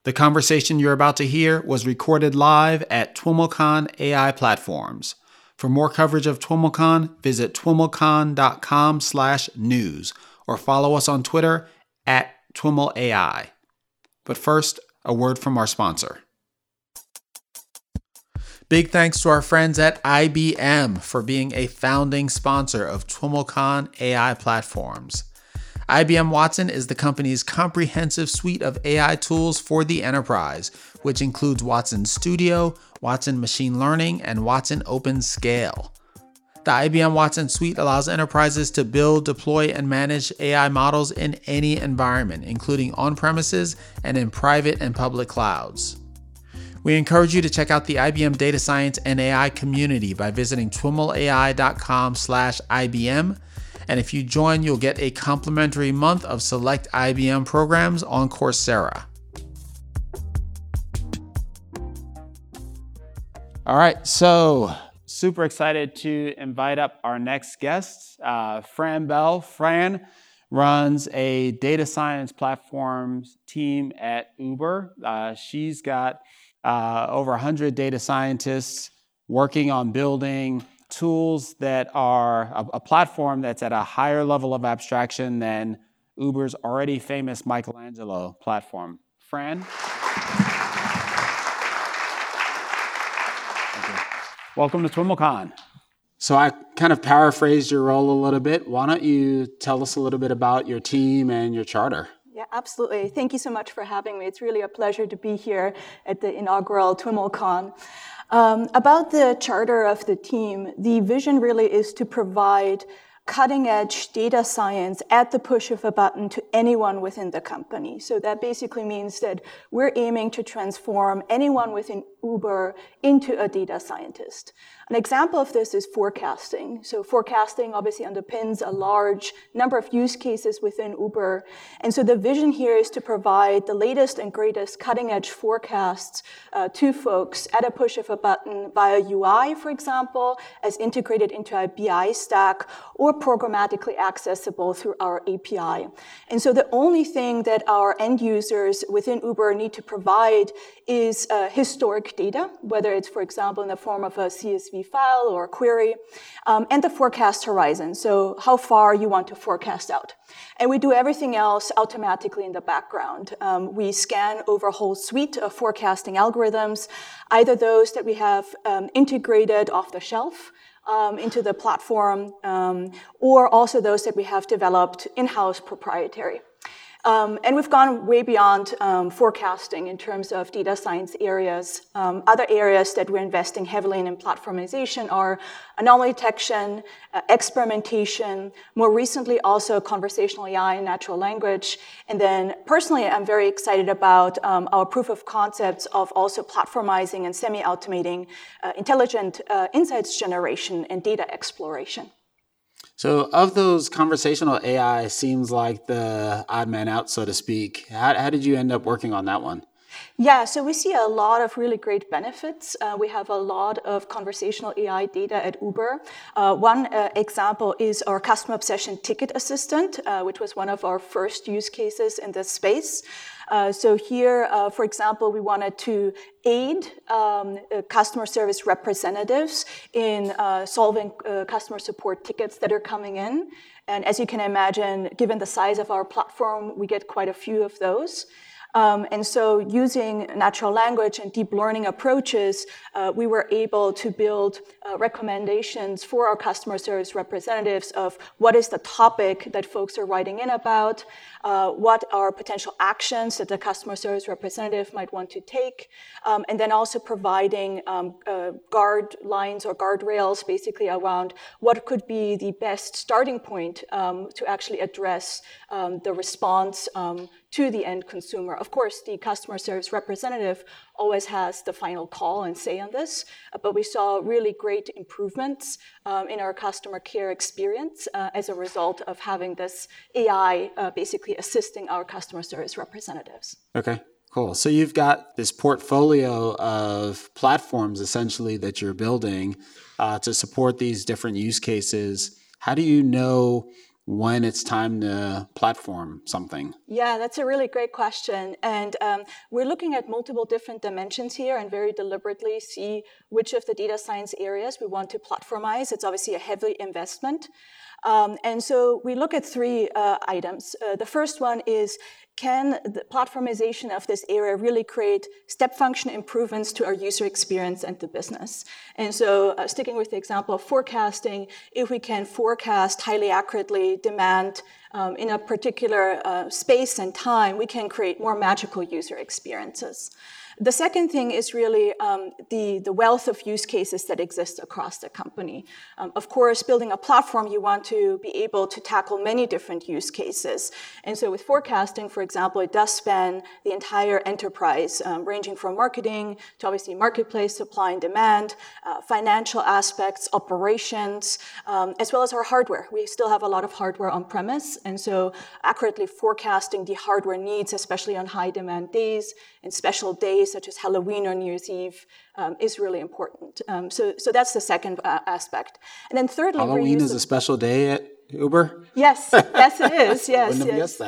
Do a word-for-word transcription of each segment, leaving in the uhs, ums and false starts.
The conversation you're about to hear was recorded live at TWIMLcon A I Platforms. For more coverage of TWIMLcon, visit twimlcon.com slash news or follow us on Twitter at TWIMLAI. But first, a word from our sponsor. Big thanks to our friends at I B M for being a founding sponsor of TWIMLcon A I Platforms. I B M Watson is the company's comprehensive suite of A I tools for the enterprise, which includes Watson Studio, Watson Machine Learning, and Watson OpenScale. The I B M Watson suite allows enterprises to build, deploy, and manage A I models in any environment, including on-premises and in private and public clouds. We encourage you to check out the I B M Data Science and A I community by visiting twimlai.com slash IBM. And if you join, you'll get a complimentary month of select I B M programs on Coursera. All right, so super excited to invite up our next guest, uh, Fran Bell. Fran runs a data science platforms team at Uber. Uh, she's got uh, over one hundred data scientists working on building tools that are a, a platform that's at a higher level of abstraction than Uber's already famous Michelangelo platform. Fran? Welcome to TWIMLcon. So I kind of paraphrased your role a little bit. Why don't you tell us a little bit about your team and your charter? Yeah, absolutely. Thank you so much for having me. It's really a pleasure to be here at the inaugural TWIMLcon. Um, about the charter of the team, the vision really is to provide cutting-edge data science at the push of a button to anyone within the company. So that basically means that we're aiming to transform anyone within Uber into a data scientist. An example of this is forecasting. So forecasting obviously underpins a large number of use cases within Uber. And so the vision here is to provide the latest and greatest cutting-edge forecasts uh, to folks at a push of a button via U I, for example, as integrated into a B I stack, or programmatically accessible through our A P I. And so the only thing that our end users within Uber need to provide is uh, historic data, whether it's, for example, in the form of a C S V file or a query, um, and the forecast horizon, so how far you want to forecast out. And we do everything else automatically in the background. Um, we scan over a whole suite of forecasting algorithms, either those that we have um, integrated off the shelf um, into the platform, um, or also those that we have developed in-house proprietary. Um, and we've gone way beyond um, forecasting in terms of data science areas. Um, other areas that we're investing heavily in in platformization are anomaly detection, uh, experimentation, more recently also conversational A I and natural language. And then personally, I'm very excited about um, our proof of concepts of also platformizing and semi-automating uh, intelligent uh, insights generation and data exploration. So of those, conversational A I seems like the odd man out, so to speak. How, how did you end up working on that one? Yeah, so we see a lot of really great benefits. Uh, we have a lot of conversational A I data at Uber. Uh, one uh, example is our customer obsession ticket assistant, uh, which was one of our first use cases in this space. Uh, so here, uh, for example, we wanted to aid um, uh, customer service representatives in uh, solving uh, customer support tickets that are coming in. And as you can imagine, given the size of our platform, we get quite a few of those. Um, and so using natural language and deep learning approaches, uh, we were able to build uh, recommendations for our customer service representatives of what is the topic that folks are writing in about, uh, what are potential actions that the customer service representative might want to take, um, and then also providing um, uh, guidelines or guardrails basically around what could be the best starting point um, to actually address um, the response um, to the end consumer. Of course, the customer service representative always has the final call and say on this, but we saw really great improvements um, in our customer care experience uh, as a result of having this A I uh, basically assisting our customer service representatives. Okay, cool. So you've got this portfolio of platforms essentially that you're building uh, to support these different use cases. How do you know when it's time to platform something? Yeah, that's a really great question. And um, we're looking at multiple different dimensions here and very deliberately see which of the data science areas we want to platformize. It's obviously a heavy investment. Um, and so we look at three uh, items. Uh, the first one is, can the platformization of this area really create step function improvements to our user experience and the business? And so uh, sticking with the example of forecasting, if we can forecast highly accurately demand um, in a particular uh, space and time, we can create more magical user experiences. The second thing is really um, the, the wealth of use cases that exist across the company. Um, of course, building a platform, you want to be able to tackle many different use cases. And so with forecasting, for example, it does span the entire enterprise, um, ranging from marketing to obviously marketplace, supply and demand, uh, financial aspects, operations, um, as well as our hardware. We still have a lot of hardware on premise. And so accurately forecasting the hardware needs, especially on high demand days and special days, such as Halloween or New Year's Eve, um, is really important. Um, so, so that's the second uh, aspect. And then thirdly, Halloween is a special day at Uber? Yes, yes, it is. Yes, Wouldn't have yes. guessed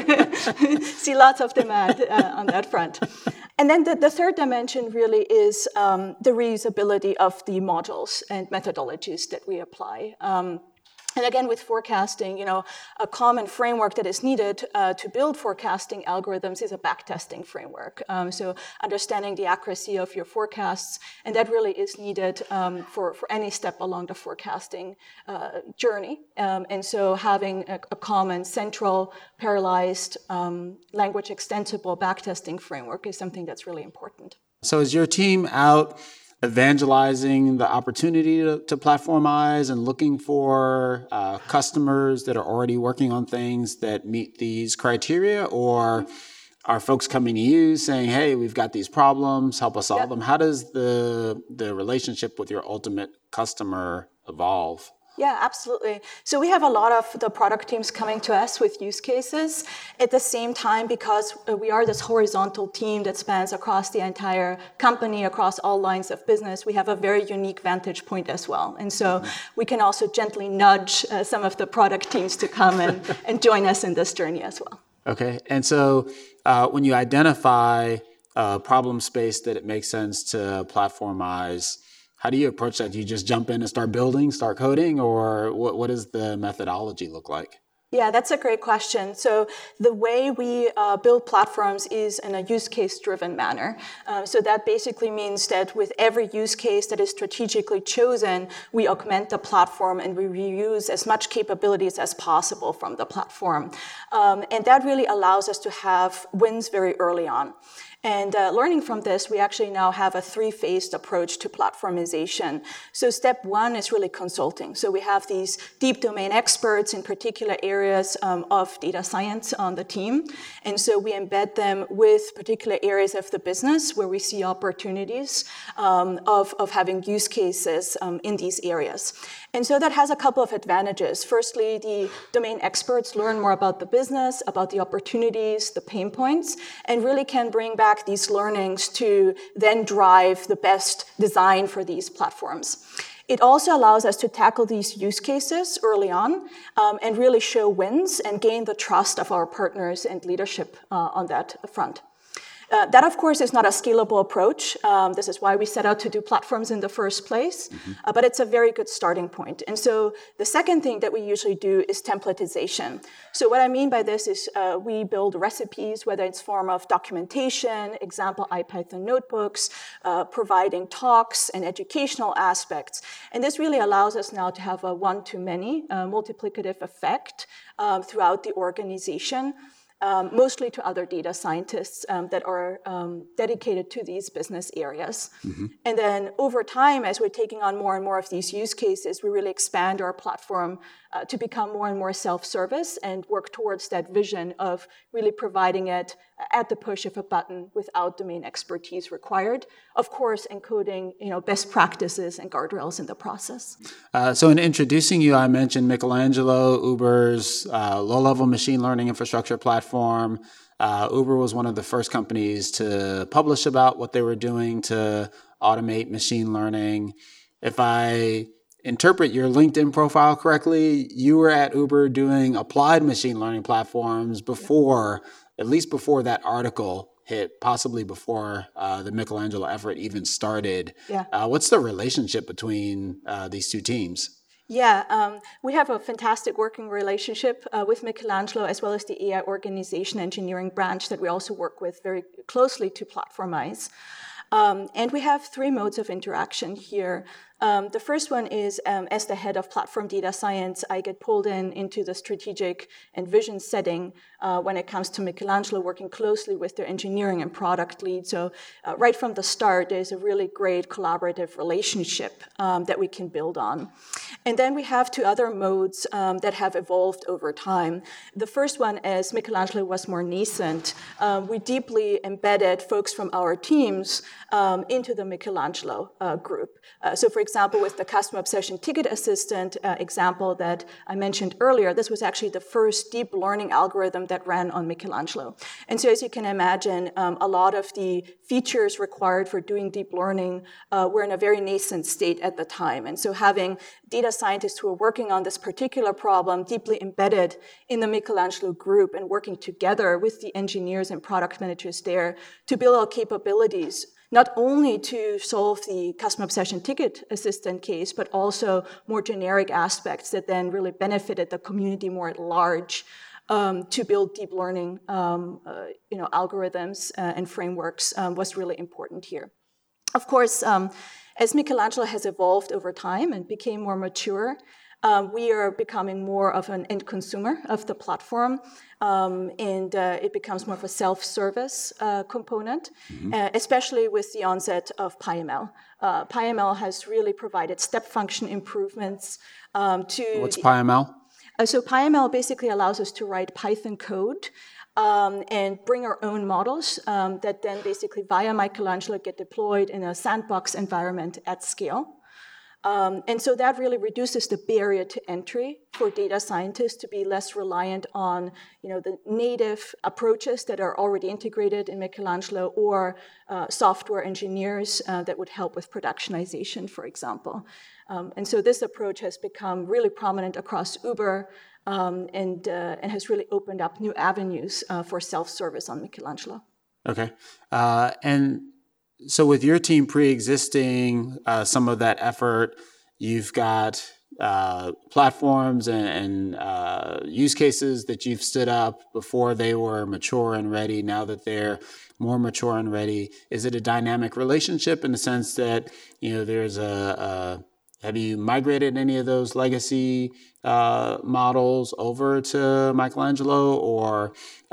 that. See lots of demand uh, on that front. And then the, the third dimension really is um, the reusability of the modules and methodologies that we apply. Um, And again, with forecasting, you know, a common framework that is needed uh, to build forecasting algorithms is a backtesting framework. Um, so understanding the accuracy of your forecasts, and that really is needed um, for, for any step along the forecasting uh, journey. Um, and so having a, a common central, parallelized, um, language extensible backtesting framework is something that's really important. So is your team out evangelizing the opportunity to, to platformize and looking for uh, customers that are already working on things that meet these criteria? Or are folks coming to you saying, hey, we've got these problems, help us solve yep. them? How does the the relationship with your ultimate customer evolve? Yeah, absolutely. So we have a lot of the product teams coming to us with use cases. At the same time, because we are this horizontal team that spans across the entire company, across all lines of business, we have a very unique vantage point as well. And so mm-hmm. we can also gently nudge uh, some of the product teams to come and, and join us in this journey as well. Okay. And so uh, when you identify a problem space that it makes sense to platformize, how do you approach that? Do you just jump in and start building, start coding, or what, what does the methodology look like? Yeah, that's a great question. So the way we uh, build platforms is in a use case driven manner. Uh, so that basically means that with every use case that is strategically chosen, we augment the platform and we reuse as much capabilities as possible from the platform. Um, and that really allows us to have wins very early on. And uh, learning from this, we actually now have a three-phased approach to platformization. So step one is really consulting. So we have these deep domain experts in particular areas um, of data science on the team. And so we embed them with particular areas of the business where we see opportunities um, of, of having use cases um, in these areas. And so that has a couple of advantages. Firstly, the domain experts learn more about the business, about the opportunities, the pain points, and really can bring back these learnings to then drive the best design for these platforms. It also allows us to tackle these use cases early on um, and really show wins and gain the trust of our partners and leadership uh, on that front. Uh, that, of course, is not a scalable approach. Um, this is why we set out to do platforms in the first place, mm-hmm. uh, but it's a very good starting point. And so the second thing that we usually do is templatization. So what I mean by this is uh, we build recipes, whether it's form of documentation, example IPython notebooks, uh, providing talks and educational aspects. And this really allows us now to have a one-to-many uh, multiplicative effect um, throughout the organization. Um, mostly to other data scientists um, that are um, dedicated to these business areas. Mm-hmm. And then over time, as we're taking on more and more of these use cases, we really expand our platform uh, to become more and more self-service and work towards that vision of really providing it at the push of a button without domain expertise required. Of course, encoding you know, best practices and guardrails in the process. Uh, so in introducing you, I mentioned Michelangelo, Uber's uh, low-level machine learning infrastructure platform. Uh, Uber was one of the first companies to publish about what they were doing to automate machine learning. If I interpret your LinkedIn profile correctly, you were at Uber doing applied machine learning platforms before, at least before that article hit, possibly before uh, the Michelangelo effort even started. Yeah. Uh, what's the relationship between uh, these two teams? Yeah, um, we have a fantastic working relationship uh, with Michelangelo, as well as the A I organization engineering branch that we also work with very closely to platformize. Um, and we have three modes of interaction here. Um, the first one is, um, as the head of platform data science, I get pulled in into the strategic and vision setting uh, when it comes to Michelangelo, working closely with their engineering and product lead. So uh, right from the start, there's a really great collaborative relationship um, that we can build on. And then we have two other modes um, that have evolved over time. The first one, as Michelangelo was more nascent, um, we deeply embedded folks from our teams um, into the Michelangelo uh, group. Uh, so for example, with the Customer Obsession Ticket Assistant uh, example that I mentioned earlier, this was actually the first deep learning algorithm that ran on Michelangelo. And so as you can imagine, um, a lot of the features required for doing deep learning uh, were in a very nascent state at the time. And so having data scientists who are working on this particular problem deeply embedded in the Michelangelo group and working together with the engineers and product managers there to build our capabilities, not only to solve the Customer Obsession Ticket Assistant case, but also more generic aspects that then really benefited the community more at large um, to build deep learning um, uh, you know, algorithms uh, and frameworks um, was really important here. Of course, um, as Michelangelo has evolved over time and became more mature, Uh, we are becoming more of an end consumer of the platform, um, and uh, it becomes more of a self-service uh, component, mm-hmm. uh, especially with the onset of PyML. Uh, PyML has really provided step function improvements um, to... What's PyML? Uh, so PyML basically allows us to write Python code um, and bring our own models um, that then basically via Michelangelo get deployed in a sandbox environment at scale. Um, and so that really reduces the barrier to entry for data scientists to be less reliant on, you know, the native approaches that are already integrated in Michelangelo or uh, software engineers uh, that would help with productionization, for example. Um, and so this approach has become really prominent across Uber um, and, uh, and has really opened up new avenues uh, for self-service on Michelangelo. Okay. Uh, and So with your team pre-existing uh, some of that effort, you've got uh, platforms and, and uh, use cases that you've stood up before they were mature and ready. Now that they're more mature and ready, is it a dynamic relationship in the sense that, you know, there's a, a have you migrated any of those legacy uh, models over to Michelangelo, or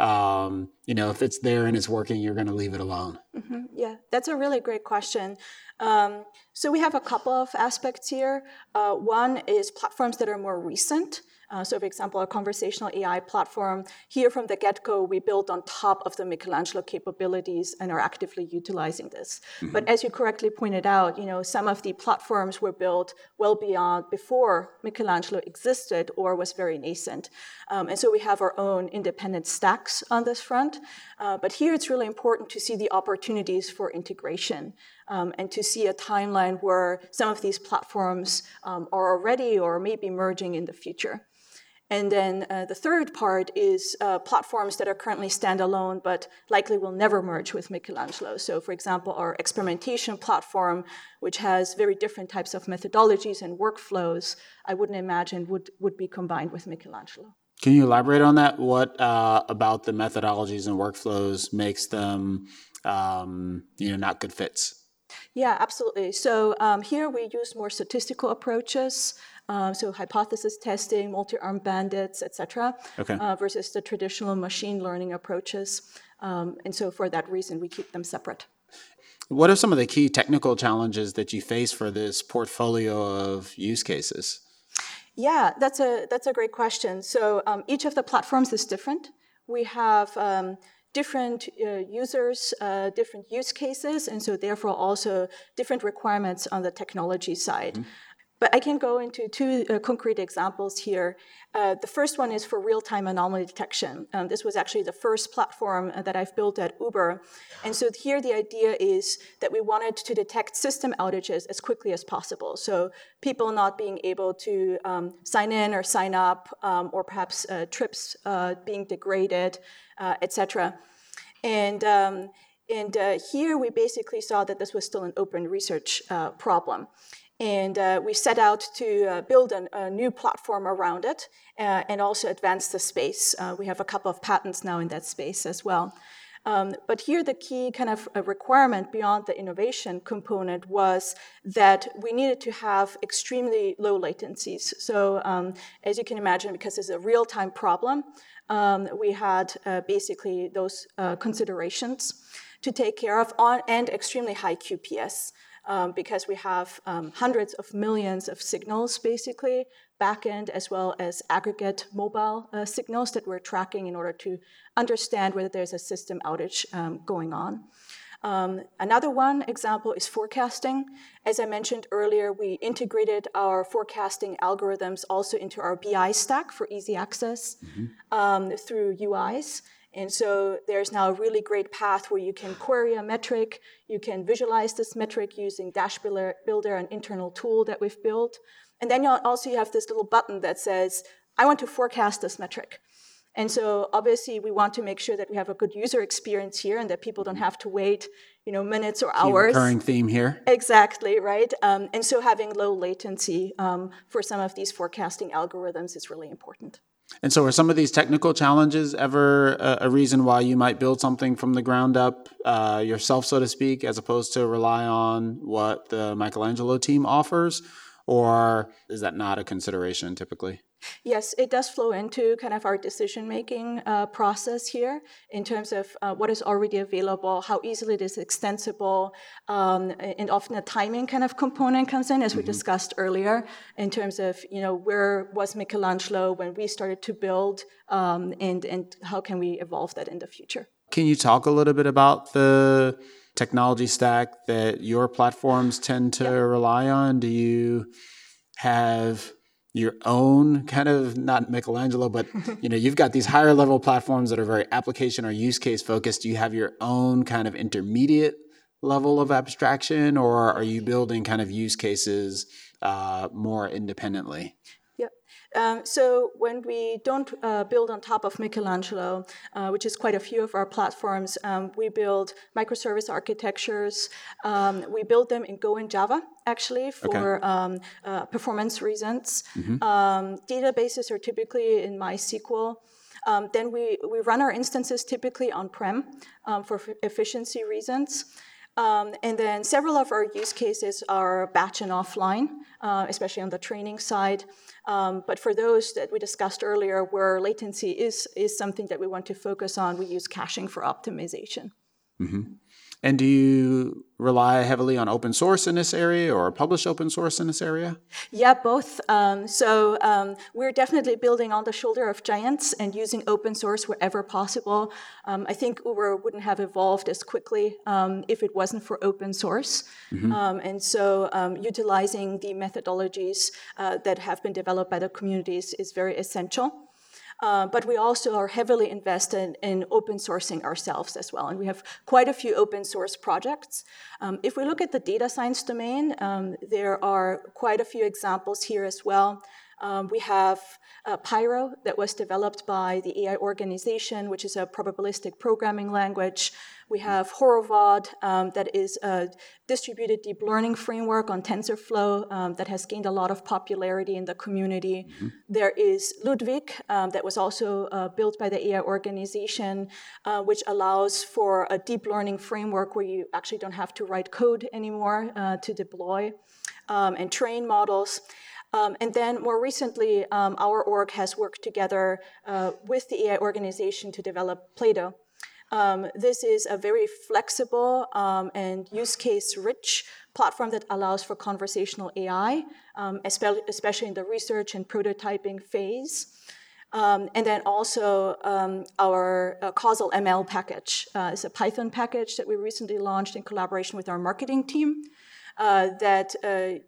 um, you know, if it's there and it's working, you're going to leave it alone? Mm-hmm. Yeah, that's a really great question. Um, so we have a couple of aspects here. Uh, one is platforms that are more recent. Uh, so, for example, a conversational A I platform, here from the get-go, we built on top of the Michelangelo capabilities and are actively utilizing this. Mm-hmm. But as you correctly pointed out, you know, some of the platforms were built well beyond before Michelangelo existed or was very nascent. Um, and so we have our own independent stacks on this front. Uh, but here it's really important to see the opportunities for integration um, and to see a timeline where some of these platforms um, are already or maybe merging in the future. And then uh, the third part is uh, platforms that are currently standalone, but likely will never merge with Michelangelo. So for example, our experimentation platform, which has very different types of methodologies and workflows, I wouldn't imagine would, would be combined with Michelangelo. Can you elaborate on that? What uh, about the methodologies and workflows makes them um, you know, not good fits? Yeah, absolutely. So um, here we use more statistical approaches. Um, so hypothesis testing, multi-armed bandits, et cetera, okay. uh, versus the traditional machine learning approaches. Um, and so for that reason, we keep them separate. What are some of the key technical challenges that you face for this portfolio of use cases? Yeah, that's a, that's a great question. So um, each of the platforms is different. We have um, different uh, users, uh, different use cases, and so therefore also different requirements on the technology side. Mm-hmm. But I can go into two uh, concrete examples here. Uh, the first one is for real-time anomaly detection. Um, this was actually the first platform uh, that I've built at Uber. And so here the idea is that we wanted to detect system outages as quickly as possible. So people not being able to um, sign in or sign up, um, or perhaps uh, trips uh, being degraded, uh, et cetera. And, um, and uh, here we basically saw that this was still an open research uh, problem. And uh, we set out to uh, build an, a new platform around it uh, and also advance the space. Uh, we have a couple of patents now in that space as well. Um, but here the key kind of a requirement beyond the innovation component was that we needed to have extremely low latencies. So um, as you can imagine, because it's a real-time problem, um, we had uh, basically those uh, considerations to take care of on, and extremely high Q P S. Um, because we have um, hundreds of millions of signals, basically, backend as well as aggregate mobile uh, signals that we're tracking in order to understand whether there's a system outage um, going on. Um, another one example is forecasting. As I mentioned earlier, we integrated our forecasting algorithms also into our B I stack for easy access mm-hmm. um, through U Is. And so there's now a really great path where you can query a metric, you can visualize this metric using Dash Builder, an internal tool that we've built. And then you also you have this little button that says, I want to forecast this metric. And so obviously we want to make sure that we have a good user experience here and that people don't have to wait, you know, minutes or hours. Key recurring theme here. Exactly, right? Um, and so having low latency um, for some of these forecasting algorithms is really important. And so are some of these technical challenges ever a, a reason why you might build something from the ground up uh, yourself, so to speak, as opposed to rely on what the Michelangelo team offers? Or is that not a consideration typically? Yes, it does flow into kind of our decision-making uh, process here in terms of uh, what is already available, how easily it is extensible, um, and often a timing kind of component comes in, as we mm-hmm. discussed earlier, in terms of, you know, where was Michelangelo when we started to build, um, and, and how can we evolve that in the future? Can you talk a little bit about the technology stack that your platforms tend to yeah. rely on? Do you have your own kind of, not Michelangelo, but you know, you've got these higher level platforms that are very application or use case focused. Do you have your own kind of intermediate level of abstraction, or are you building kind of use cases uh, more independently? Yep. Um, so when we don't uh, build on top of Michelangelo, uh, which is quite a few of our platforms, um, we build microservice architectures. Um, we build them in Go and Java, actually, for okay. um, uh, performance reasons. Mm-hmm. Um, databases are typically in MySQL. Um, then we, we run our instances typically on-prem um, for f- efficiency reasons. Um, and then several of our use cases are batch and offline, uh, especially on the training side. Um, but for those that we discussed earlier, where latency is, is something that we want to focus on, we use caching for optimization. Mm-hmm. And do you rely heavily on open source in this area or publish open source in this area? Yeah, both. Um, so um, we're definitely building on the shoulder of giants and using open source wherever possible. Um, I think Uber wouldn't have evolved as quickly um, if it wasn't for open source. Mm-hmm. Um, and so um, utilizing the methodologies uh, that have been developed by the communities is very essential. Uh, but we also are heavily invested in open sourcing ourselves as well. And we have quite a few open source projects. Um, if we look at the data science domain, um, there are quite a few examples here as well. Um, we have uh, Pyro that was developed by the A I organization, which is a probabilistic programming language. We have Horovod, um, that is a distributed deep learning framework on TensorFlow um, that has gained a lot of popularity in the community. Mm-hmm. There is Ludwig, um, that was also uh, built by the A I organization, uh, which allows for a deep learning framework where you actually don't have to write code anymore uh, to deploy um, and train models. Um, and then more recently, um, our org has worked together uh, with the A I organization to develop Plato. Um, this is a very flexible um, and use case rich platform that allows for conversational A I, um, especially in the research and prototyping phase. Um, and then also um, our uh, causal M L package uh, is a Python package that we recently launched in collaboration with our marketing team uh, that uh,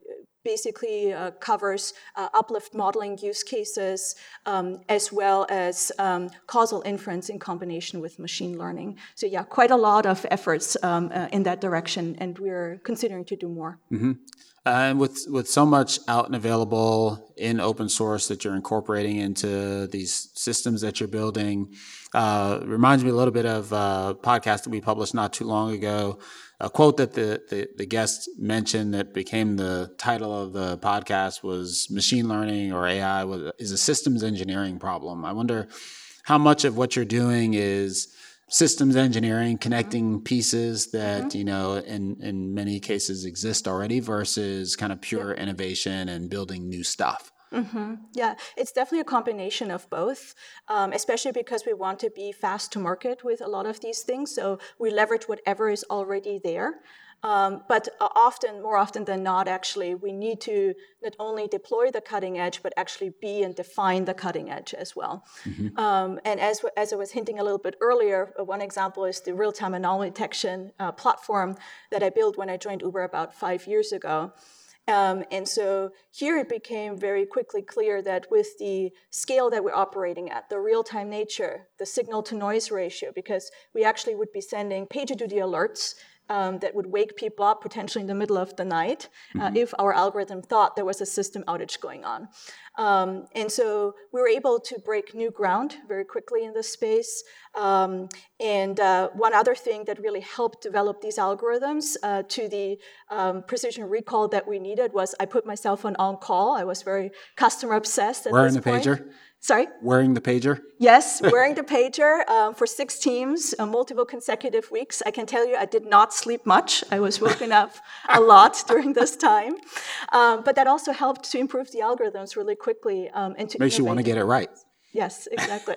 basically uh, covers uh, uplift modeling use cases, um, as well as um, causal inference in combination with machine learning. So yeah, quite a lot of efforts um, uh, in that direction, and we're considering to do more. Mm-hmm. Uh, and with with so much out and available in open source that you're incorporating into these systems that you're building, uh, reminds me a little bit of a podcast that we published not too long ago. A quote that the, the, the guest mentioned that became the title of the podcast was "Machine learning or A I was, is a systems engineering problem." I wonder how much of what you're doing is systems engineering, connecting mm-hmm. pieces that, mm-hmm. you know, in, in many cases exist already versus kind of pure yeah. innovation and building new stuff. Mm-hmm. Yeah, it's definitely a combination of both, um, especially because we want to be fast to market with a lot of these things. So we leverage whatever is already there. Um, but uh, often, more often than not, actually, we need to not only deploy the cutting edge, but actually be and define the cutting edge as well. Mm-hmm. Um, and as, as I was hinting a little bit earlier, uh, one example is the real-time anomaly detection uh, platform that I built when I joined Uber about five years ago. Um, and so here it became very quickly clear that with the scale that we're operating at, the real-time nature, the signal-to-noise ratio, because we actually would be sending PagerDuty alerts Um, that would wake people up potentially in the middle of the night uh, mm-hmm. if our algorithm thought there was a system outage going on. Um, and so we were able to break new ground very quickly in this space. Um, and uh, one other thing that really helped develop these algorithms uh, to the um, precision recall that we needed was I put myself on on-call. I was very customer obsessed at Wearing this the point. pager? Sorry? Wearing the pager? Yes, wearing the pager um, for six teams, uh, multiple consecutive weeks. I can tell you I did not sleep much. I was woken up a lot during this time. Um, but that also helped to improve the algorithms really quickly. Um, and to Makes you want to get it right. Yes, exactly.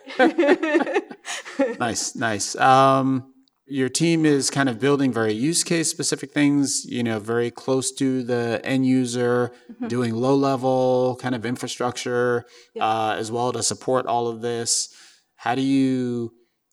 Nice, nice. Um, your team is kind of building very use case specific things, you know, very close to the end user, mm-hmm. doing low level kind of infrastructure yeah. uh, as well to support all of this. How do you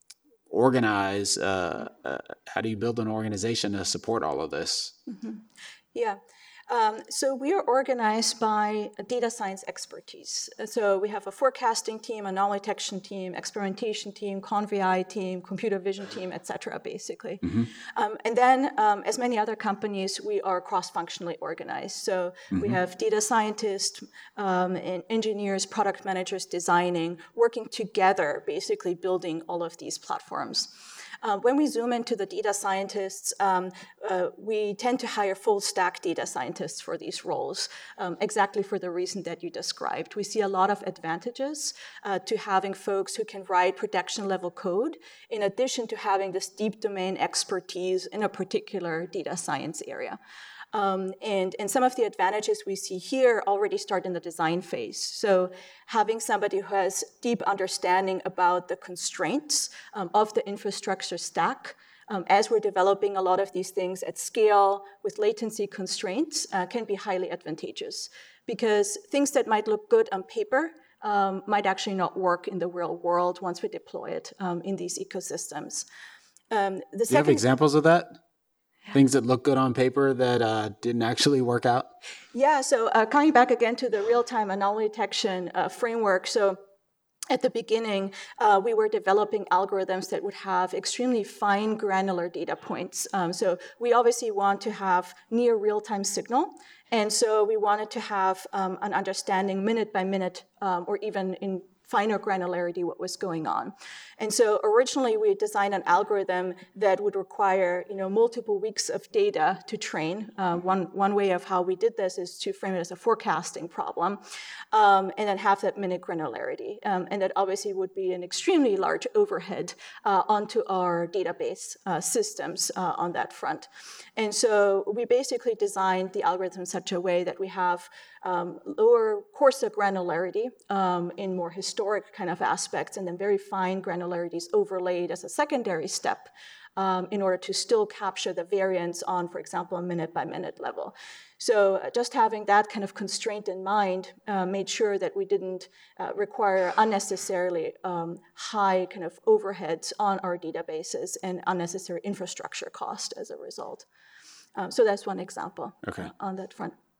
organize, uh, uh, how do you build an organization to support all of this? Mm-hmm. Yeah. Um, so we are organized by data science expertise. So we have a forecasting team, anomaly detection team, experimentation team, ConvI team, computer vision team, et cetera, basically. Mm-hmm. Um, and then, um, as many other companies, we are cross-functionally organized. So mm-hmm. we have data scientists, um, and engineers, product managers designing, working together, basically building all of these platforms. Uh, when we zoom into the data scientists, um, uh, we tend to hire full stack data scientists for these roles, um, exactly for the reason that you described. We see a lot of advantages uh, to having folks who can write production level code, in addition to having this deep domain expertise in a particular data science area. Um, and, and some of the advantages we see here already start in the design phase. So having somebody who has deep understanding about the constraints um, of the infrastructure stack, um, as we're developing a lot of these things at scale with latency constraints, uh, can be highly advantageous. Because things that might look good on paper um, might actually not work in the real world once we deploy it um, in these ecosystems. Um, the Do you have examples of that? Things that look good on paper that uh, didn't actually work out? Yeah, so uh, coming back again to the real-time anomaly detection uh, framework. So at the beginning, uh, we were developing algorithms that would have extremely fine granular data points. Um, so we obviously want to have near real-time signal. And so we wanted to have um, an understanding minute by minute, um, or even in finer granularity what was going on. And so originally we designed an algorithm that would require, you know, multiple weeks of data to train. Uh, one, one way of how we did this is to frame it as a forecasting problem, um, and then have that minute granularity. Um, and that obviously would be an extremely large overhead uh, onto our database uh, systems uh, on that front. And so we basically designed the algorithm in such a way that we have um, lower, coarser granularity um, in more historic kind of aspects, and then very fine granularities overlaid as a secondary step um, in order to still capture the variance on, for example, a minute-by-minute level. So uh, just having that kind of constraint in mind uh, made sure that we didn't uh, require unnecessarily um, high kind of overheads on our databases and unnecessary infrastructure cost as a result. Um, so that's one example okay. uh, on that front.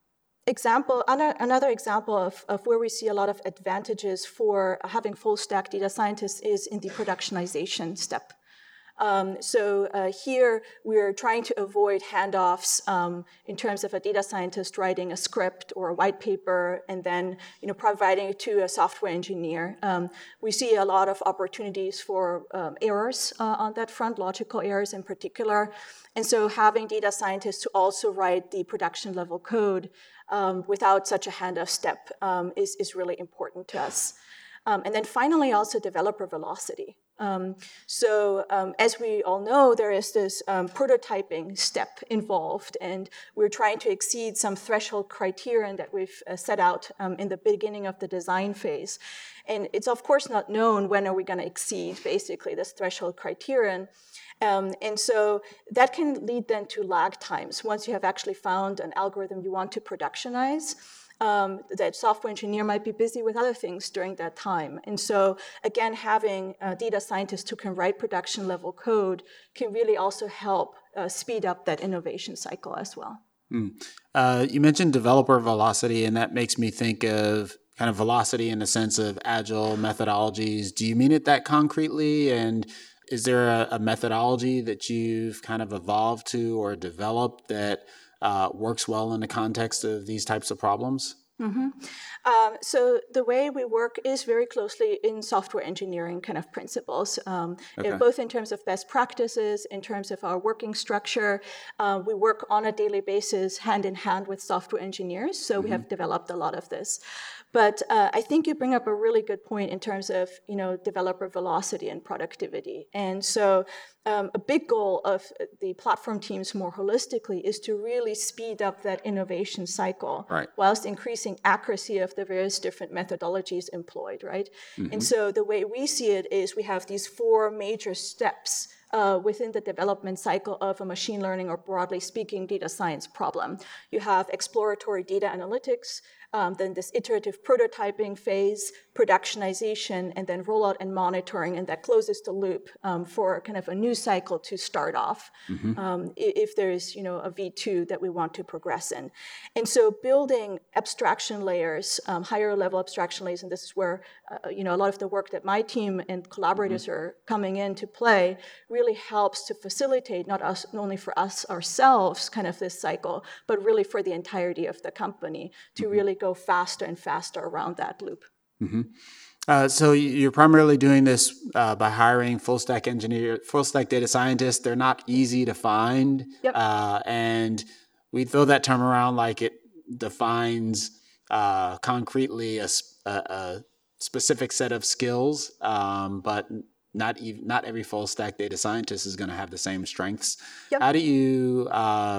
example, another example of, of where we see a lot of advantages for having full stack data scientists is in the productionization step. Um, so uh, here we're trying to avoid handoffs um, in terms of a data scientist writing a script or a white paper and then you know providing it to a software engineer. Um, we see a lot of opportunities for um, errors uh, on that front, logical errors in particular. And so having data scientists to also write the production level code um, without such a handoff step um, is, is really important to us. Um, and then finally also developer velocity. Um, so um, as we all know, there is this um, prototyping step involved, and we're trying to exceed some threshold criterion that we've uh, set out um, in the beginning of the design phase. And it's of course not known when are we going to exceed basically this threshold criterion. Um, and so that can lead then to lag times. Once you have actually found an algorithm you want to productionize, Um, that software engineer might be busy with other things during that time. And so, again, having uh, data scientists who can write production level code can really also help uh, speed up that innovation cycle as well. Mm. Uh, you mentioned developer velocity, and that makes me think of kind of velocity in the sense of agile methodologies. Do you mean it that concretely? And is there a, a methodology that you've kind of evolved to or developed that Uh, works well in the context of these types of problems? Mm-hmm. Um, so the way we work is very closely in software engineering kind of principles, um, Okay. both in terms of best practices, in terms of our working structure. Uh, we work on a daily basis hand in hand with software engineers, so mm-hmm. we have developed a lot of this. But uh, I think you bring up a really good point in terms of you know developer velocity and productivity. And so um, a big goal of the platform teams more holistically is to really speed up that innovation cycle, right, whilst increasing accuracy of the various different methodologies employed, right? Mm-hmm. And so the way we see it is we have these four major steps Uh, within the development cycle of a machine learning or broadly speaking data science problem. You have exploratory data analytics, um, then this iterative prototyping phase, productionization, and then rollout and monitoring, and that closes the loop um, for kind of a new cycle to start off mm-hmm. um, if there is you know, a V two that we want to progress in. And so building abstraction layers, um, higher level abstraction layers, and this is where uh, you know, a lot of the work that my team and collaborators mm-hmm. are coming in to play really helps to facilitate not us, not only for us ourselves, kind of this cycle, but really for the entirety of the company to mm-hmm. really go faster and faster around that loop. Mm-hmm. Uh, so you're primarily doing this uh, by hiring full stack engineer, full stack data scientists. They're not easy to find, yep. uh, and we throw that term around like it defines uh, concretely a, a, a specific set of skills, um, but Not even, not every full stack data scientist is going to have the same strengths. Yep. How do you uh,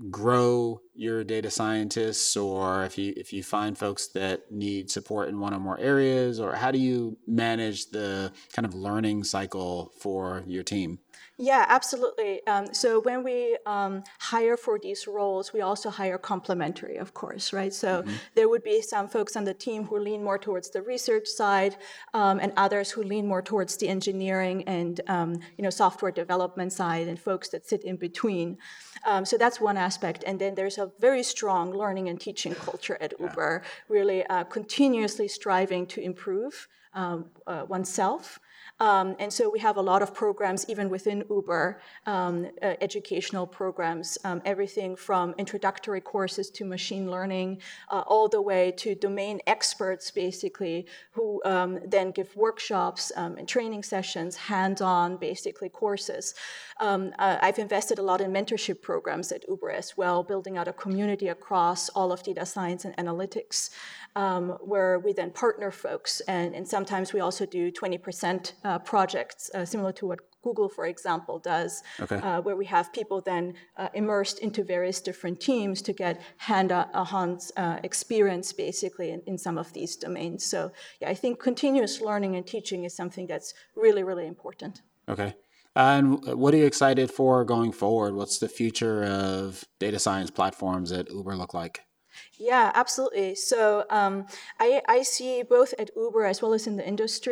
grow your data scientists, or if you if you find folks that need support in one or more areas, or how do you manage the kind of learning cycle for your team? Yeah, absolutely. Um, so when we um, hire for these roles, we also hire complementary, of course, right? So mm-hmm. there would be some folks on the team who lean more towards the research side, um, and others who lean more towards the engineering and um, you know software development side, and folks that sit in between. Um, so that's one aspect. And then there's a very strong learning and teaching culture at yeah. Uber, really uh, continuously striving to improve um, uh, oneself. Um, and so we have a lot of programs, even within Uber, um, uh, educational programs, um, everything from introductory courses to machine learning, uh, all the way to domain experts, basically, who um, then give workshops um, and training sessions, hands-on, basically, courses. Um, uh, I've invested a lot in mentorship programs at Uber as well, building out a community across all of data science and analytics, um, where we then partner folks. And, and sometimes we also do twenty percent uh, projects, uh, similar to what Google, for example, does, okay. uh, where we have people then uh, immersed into various different teams to get hand-on uh, experience, basically, in, in some of these domains. So, yeah, I think continuous learning and teaching is something that's really, really important. Okay. And what are you excited for going forward? What's the future of data science platforms at Uber look like? Yeah, absolutely. So um, I, I see both at Uber as well as in the industry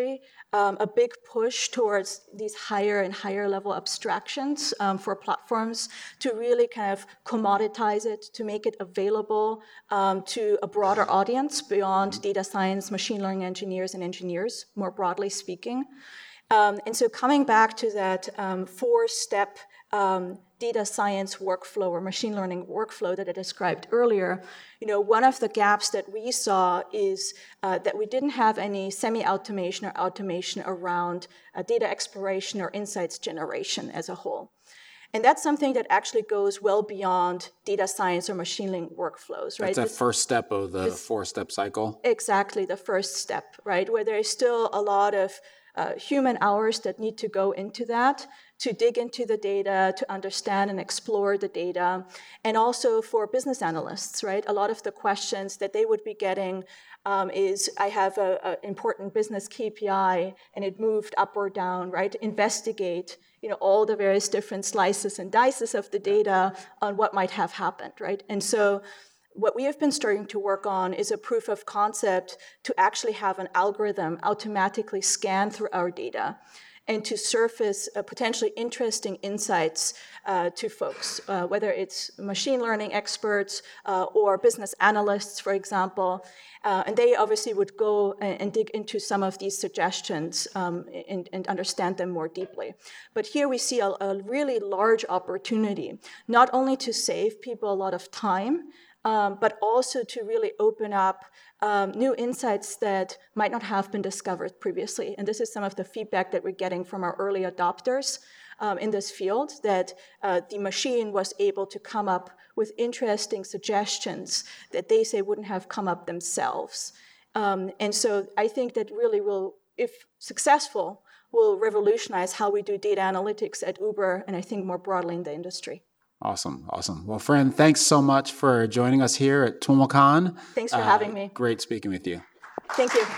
um, a big push towards these higher and higher level abstractions um, for platforms to really kind of commoditize it, to make it available um, to a broader audience beyond data science, machine learning engineers, and engineers, more broadly speaking. Um, and so coming back to that um, four-step um, data science workflow or machine learning workflow that I described earlier, you know, one of the gaps that we saw is uh, that we didn't have any semi-automation or automation around uh, data exploration or insights generation as a whole. And that's something that actually goes well beyond data science or machine learning workflows, right? That's a first step of the four-step cycle? Exactly, the first step, right? Where there is still a lot of uh, human hours that need to go into that, to dig into the data, to understand and explore the data, and also for business analysts, right? A lot of the questions that they would be getting um, is, I have an important business K P I, and it moved up or down, right? Investigate, you know, all the various different slices and dices of the data on what might have happened, right? And so what we have been starting to work on is a proof of concept to actually have an algorithm automatically scan through our data and to surface uh, potentially interesting insights uh, to folks, uh, whether it's machine learning experts uh, or business analysts, for example. Uh, and they obviously would go and, and dig into some of these suggestions um, and, and understand them more deeply. But here we see a, a really large opportunity, not only to save people a lot of time, Um, but also to really open up um, new insights that might not have been discovered previously. And this is some of the feedback that we're getting from our early adopters um, in this field, that uh, the machine was able to come up with interesting suggestions that they say wouldn't have come up themselves. Um, and so I think that really will, if successful, will revolutionize how we do data analytics at Uber, and I think more broadly in the industry. Awesome, awesome. Well, friend, thanks so much for joining us here at TWIMLcon. Thanks for uh, having me. Great speaking with you. Thank you.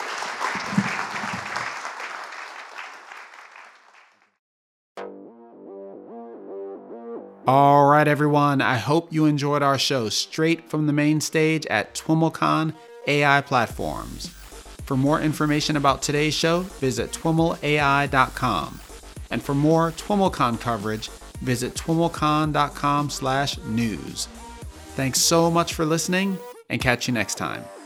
All right, everyone. I hope you enjoyed our show straight from the main stage at TWIMLcon A I Platforms. For more information about today's show, visit T W I M L A I dot com. And for more TWIMLcon coverage, visit twimlcon dot com slash news. Thanks so much for listening, and catch you next time.